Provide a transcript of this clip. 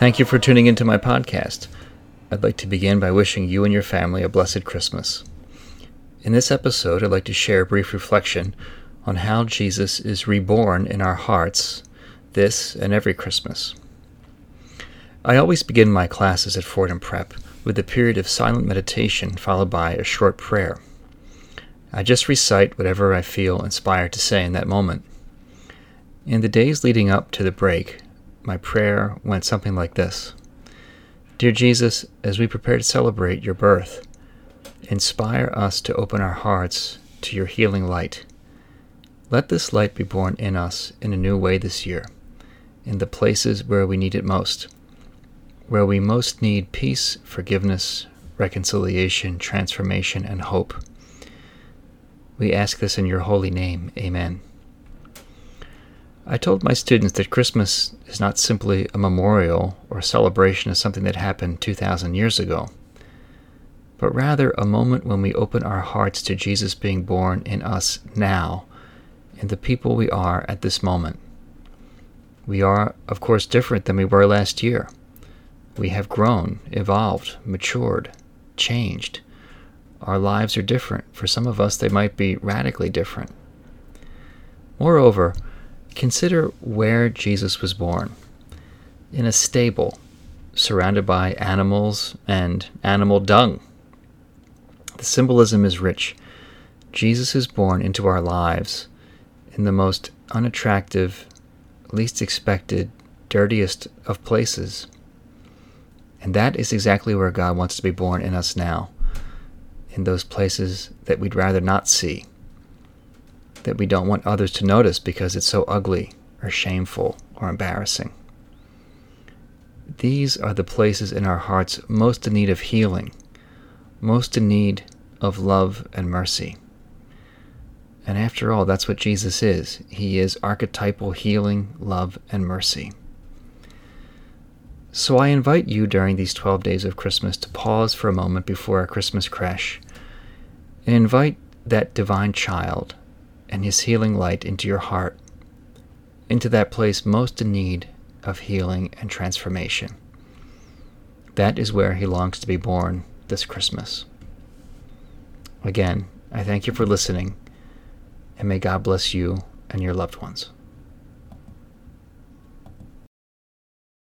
Thank you for tuning into my podcast. I'd like to begin by wishing you and your family a blessed Christmas. In this episode, I'd like to share a brief reflection on how Jesus is reborn in our hearts this and every Christmas. I always begin my classes at Fordham Prep with a period of silent meditation followed by a short prayer. I just recite whatever I feel inspired to say in that moment. In the days leading up to the break, my prayer went something like this. Dear Jesus, as we prepare to celebrate your birth, inspire us to open our hearts to your healing light. Let this light be born in us in a new way this year, in the places where we need it most, where we most need peace, forgiveness, reconciliation, transformation, and hope. We ask this in your holy name. Amen. I told my students that Christmas is not simply a memorial or celebration of something that happened 2,000 years ago, but rather a moment when we open our hearts to Jesus being born in us now, in the people we are at this moment. We are, of course, different than we were last year. We have grown, evolved, matured, changed. Our lives are different. For some of us, they might be radically different. Moreover, consider where Jesus was born. In a stable, surrounded by animals and animal dung. The symbolism is rich. Jesus is born into our lives in the most unattractive, least expected, dirtiest of places. And that is exactly where God wants to be born in us now, in those places that we'd rather not see, that we don't want others to notice because it's so ugly or shameful or embarrassing. These are the places in our hearts most in need of healing, most in need of love and mercy. And after all, that's what Jesus is. He is archetypal healing, love, and mercy. So I invite you during these 12 days of Christmas to pause for a moment before our Christmas crash and invite that divine child and his healing light into your heart, into that place most in need of healing and transformation. That is where he longs to be born this Christmas. Again, I thank you for listening, and may God bless you and your loved ones.